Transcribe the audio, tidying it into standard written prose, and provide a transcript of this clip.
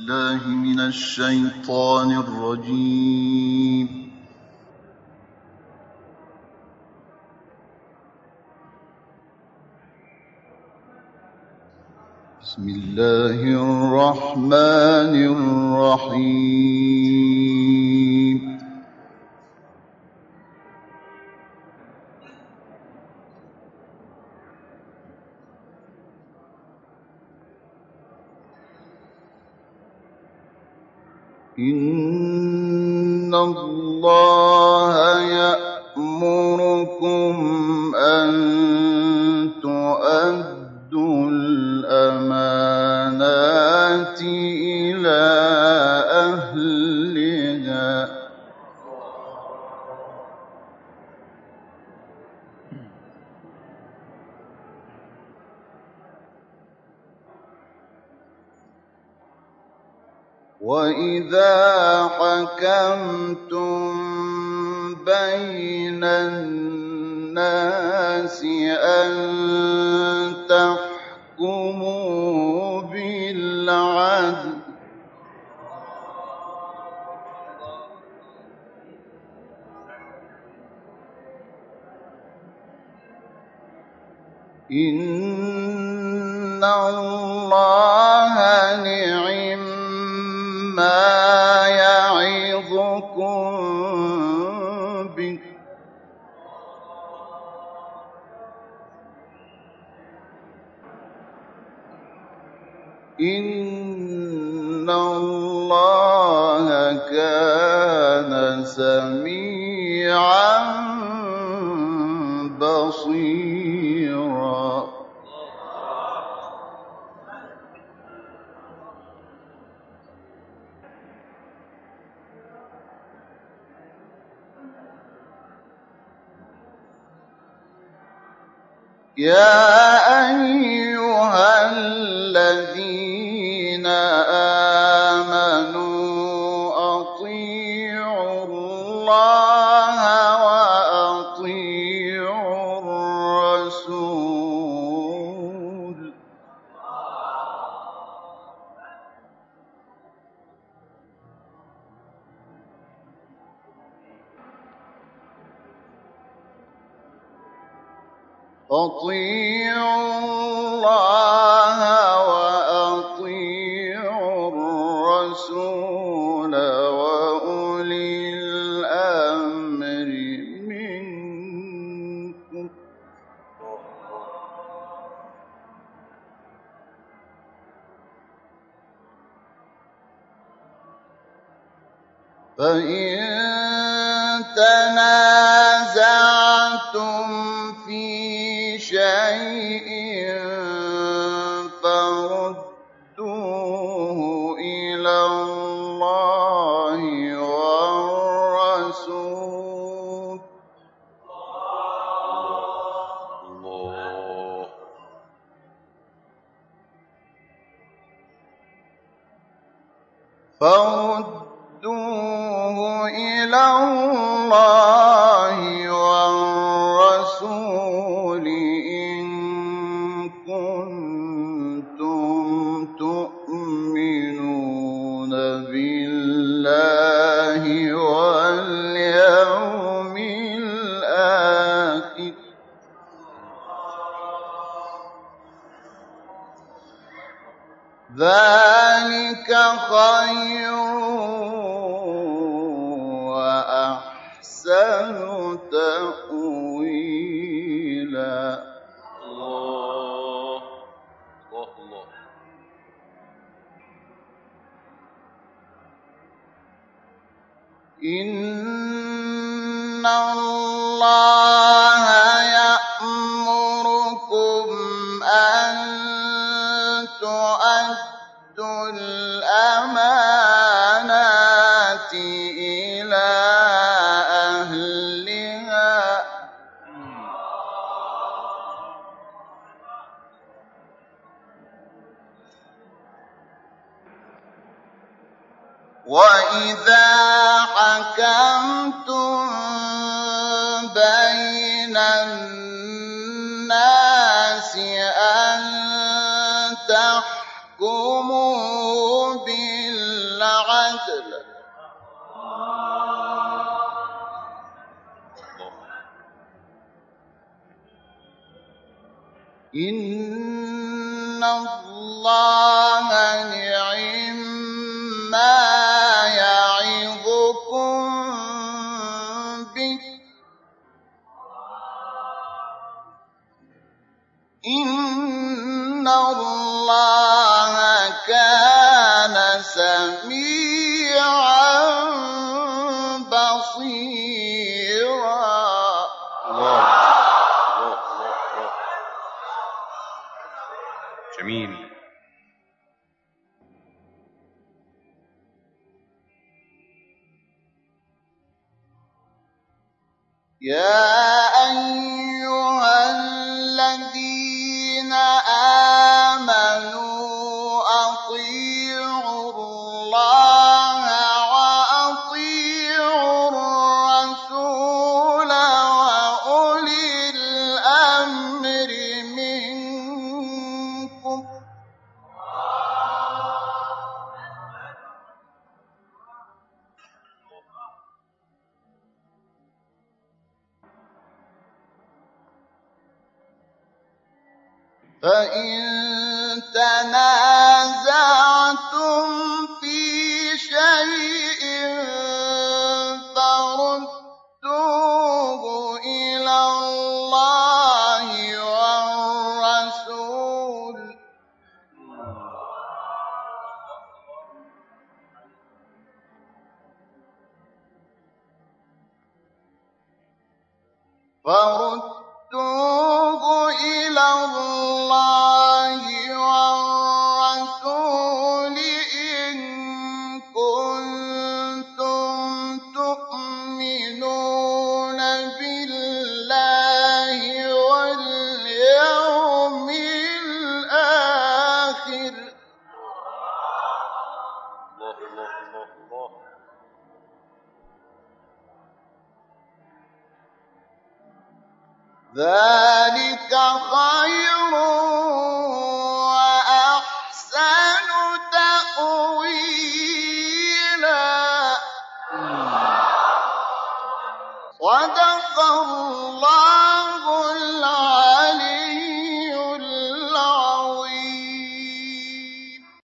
بالله من الشيطان الرجيم. بسم الله الرحمن الرحيم. إن الله يأمركم أن تؤدوا الأمانات إلى أهلها وإذا حكمتم بين الناس أن تحكموا بالعدل إن الله نعم-ما يعظكم به إن الله كان سميعا بصيرا. يا أيها الذين آمنوا أطيعوا الله وأطيعوا الرسول أطيعوا الله وأطيعوا الرسول وأولي الأمر منكم فإن تنازعتم في شيء فردوه إلى الله والرسول فردوه إلى الله والرسول إن كنتم تؤمنون بالله واليوم الآخر ذلك خير وأحسن تأويلا. الله الله. إن الله يأمركم أن تؤدوا الأمانات إلى أهلها وإذا حكمتم بين الناس أن تحكموا بالعدل العدل إن الله نعما يعظكم به إن الله كان سميعا بصيرا. جميل. يا أيها الذين آمنوا أطيعوا الله وأطيعوا الرسول وأولي الأمر منكم فإن تنازعتم في شيء فردوه إلى الله والرسول إن كنتم تؤمنون بالله واليوم الآخر ذلك خير وأحسن تأويلا. صدق الله